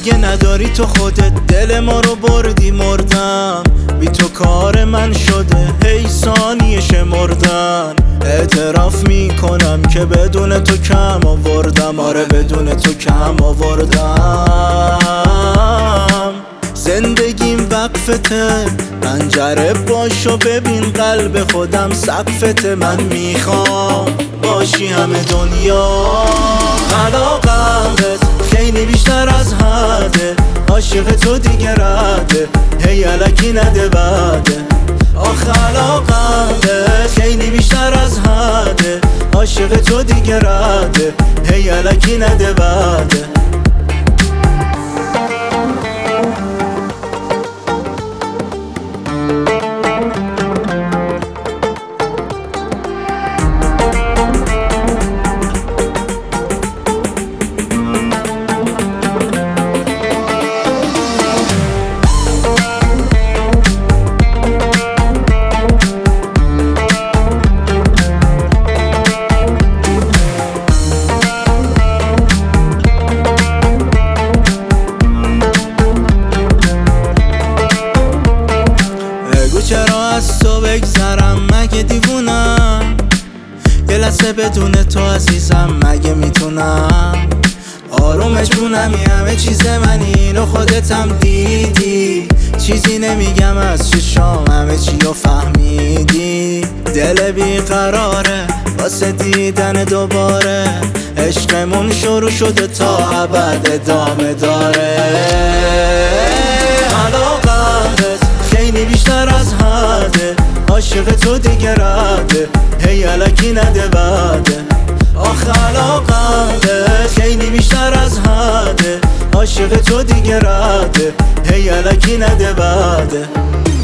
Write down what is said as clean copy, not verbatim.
اگه نداری تو خودت دل ما رو بردی، مردم بی تو کار من شده هی ثانیه شمردن. اعتراف میکنم که بدون تو کم آوردم، آره بدون تو کم آوردم. زندگیم وقفته، پنجره باشو ببین قلب خودم سقفته. من میخوام باشی همه دنیا، علاقمت خیلی بیشتر از حده، عاشق تو دیگه رده هی الکی نده بده. آخه علاقمت خیلی بیشتر از حده، عاشق تو دیگه رده هی الکی نده بده. چرا از تو بگذرم مگه دیوونم، یه لحظه بدون تو عزیزم مگه میتونم. آرومش بونمی همه چیز منی اینو خودتم دیدی، چیزی نمیگم از چشام همه چی رو فهمیدی. دل بیقراره واسه دیدن دوباره، عشقمون شروع شده تا ابد ادامه داره. علاقمت خیلی بیشتر از حده، عاشق تو دیگه رده هی الکی نده بده. آخه علاقمت خیلی بیشتر از حده، عاشق تو دیگه رده هی الکی نده بده.